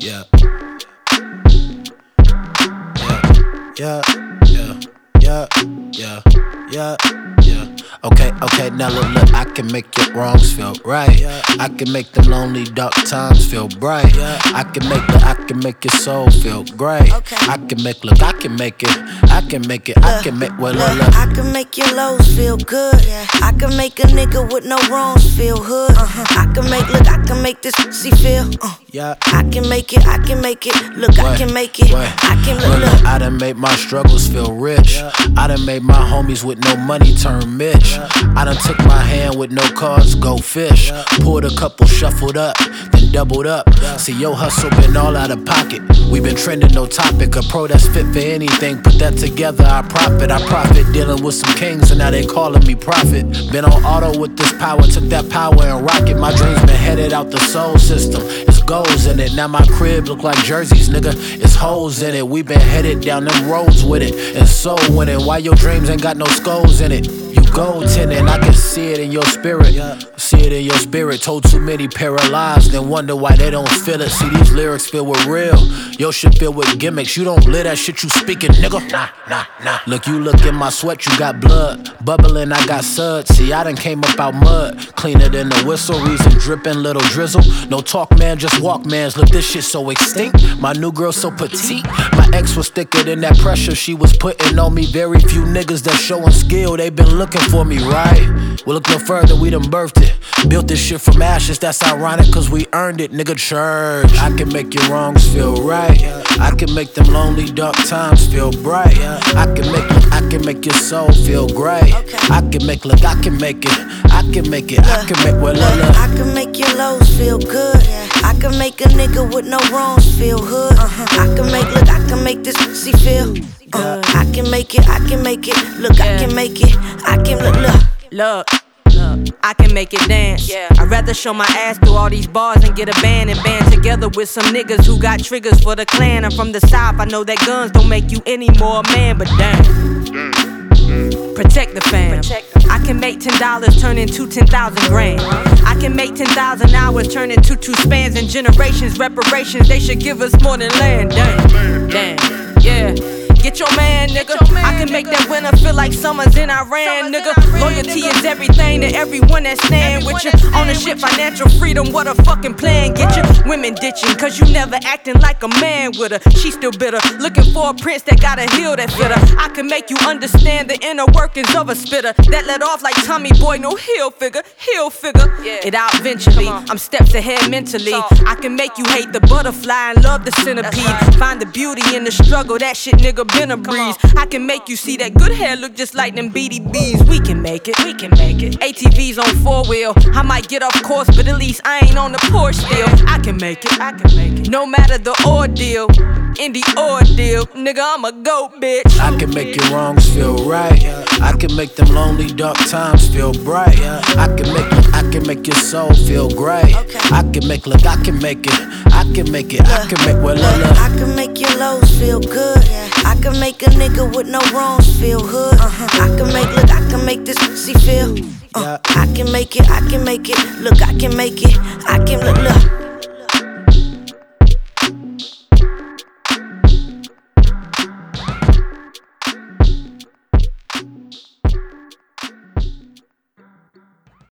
Yeah. Yeah, yeah, yeah, yeah, yeah, yeah. Okay, now look, I can make your wrongs feel right. I can make the lonely dark times feel bright. I can make your soul feel great. I can make it, I can make I can make your lows feel good. I can make a nigga with no wrongs feel hood. I can make this pussy feel. I can make it, I can make it. Look, I can make it. I can look. I done made my struggles feel rich. I done made my homies with no money turn Mitch. I done took my hand with no cards, go fish. Poured a couple, shuffled up, then doubled up. See, your hustle been all out of pocket. We been trending, no topic. A pro that's fit for anything. Put that together, I profit. Dealing with some kings, and now they calling me prophet. Been on auto with this power, took that power and rocket. My dreams been headed out the soul system. It's goals in it. Now my crib look like jerseys, nigga. It's holes in it. We been headed down them roads with it. And so winning. Why your dreams ain't got no skulls in it? You goaltending, I can see it in your spirit. See it in your spirit. Told too many paralyzed, then wonder why they don't feel it. See, these lyrics filled with real. Your shit filled with gimmicks. You don't live that shit you speaking, nigga. Nah. Look, you look in my sweat, you got blood. Bubbling, I got suds. See, I done came up out mud. Cleaner than the whistle, reason dripping, little drizzle. No talk, man, just walk, mans. Look, this shit so extinct. My new girl so petite. My ex was thicker than that pressure she was putting on me. Very few niggas that showing skill, they been looking for me, right? Well, look no further, we done birthed it. Built this shit from ashes, that's ironic, cause we earned it, nigga, church. I can make your wrongs feel right. I can make them lonely dark times feel bright. I can make your soul feel great. I can make it, I can make well, look. I can make your lows feel good. I can make a nigga with no wrongs feel hood. I can make this pussy feel. I can make it, I can make it. Look, I can make it. I can Look, I can make it dance. I'd rather show my ass through all these bars and get a band and band together with some niggas who got triggers for the clan. I'm from the south, I know that guns don't make you any more a man, but damn. Protect the fam. I can make $10 turn into 10,000 grand. I can make 10,000 hours turn into 2 spans and generations. Reparations, they should give us more than land. Damn, yeah. Get your man, nigga. I can make that winter feel like summer's in Iran, nigga. Loyalty is everything to everyone that stand with you. Ownership, financial freedom, what a fucking plan. Get your women ditching, cause you never acting like a man with her. She still bitter, looking for a prince that got a heel that fit her. I can make you understand the inner workings of a spitter that let off like Tommy Boy, no heel figure. It out eventually, I'm steps ahead mentally. I can make you hate the butterfly and love the centipede. Find the beauty in the struggle, that shit, nigga, been a breeze. I can make you see that good hair look just like them BDBs. We can make it. ATVs on 4-wheel. I might get off course, but at least I ain't on the Porsche still. I can make it. No matter the ordeal, in the ordeal, nigga, I'm a goat, bitch. I can make your wrongs feel right. I can make them lonely dark times feel bright. I can make your soul feel great. I can make well, look. I can make your lows feel good. I can make a nigga with no wrongs feel hood. I can make this pussy feel. I can make it, look, I can make it. I can look.